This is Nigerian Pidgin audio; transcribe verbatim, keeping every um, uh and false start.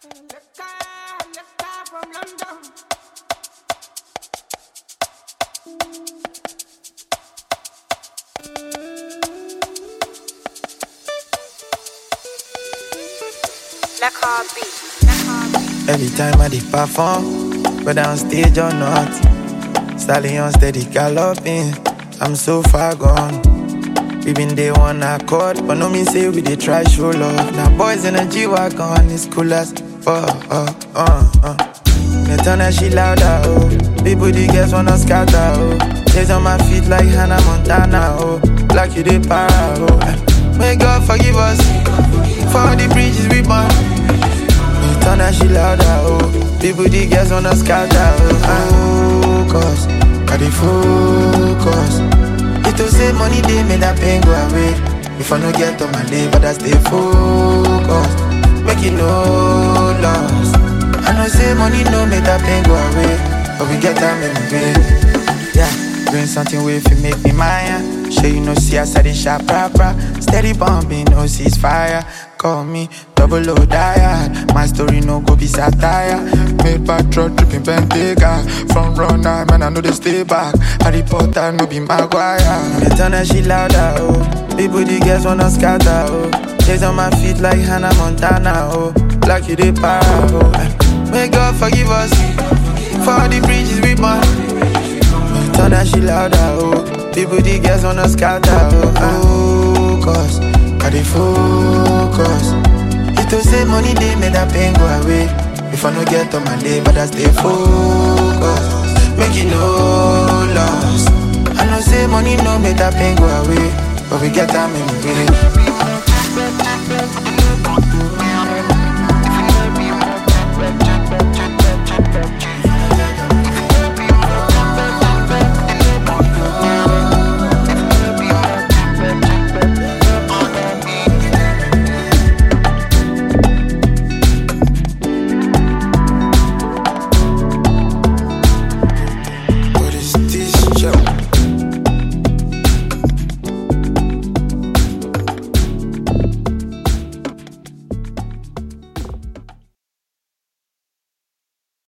Every time I did perform, whether on stage or not, stallion steady galloping, I'm so far gone. We been day one accord, but no mean say we dey try show love. Now boys in a G-Wagon, it's cool as fuck. Uh, uh, uh. Me turn that shit louder, oh. People, the girls wanna scatter, oh. Days on my feet like Hannah Montana, oh. Like you dey para, oh. May God forgive us for all the bridges we burn. Turn that shit louder, oh. People, the girls wanna scatter, oh. Focus, I dey focus. It to save money, they made that pain go away. If I no get on my day, but I stay focused. Make it no loss. I know say money no make that pain go away, but we get time in the way. Yeah, bring something way if you make me mine. Sure you know see I said it sharp, proper. Steady bombing, no ceasefire. Call me double O diet. My story no go be satire. Made back truck dripping Bentayga. From runner, man I know they stay back. Harry Potter no be Maguire. Me turn that shit louder, oh. People the girls wanna scatter, oh. Days on my feet like Hannah Montana, oh. Like you dey para, oh. May God forgive us for all the bridges we burn. Turn that shit louder, oh. People the girls wanna scatter, oh. Focus, I dey focus. It to save money, they made that pain go away. If I no get on my day, but I stay focused. Make it no loss. I know say money no make that pain go away, but we get time in the way.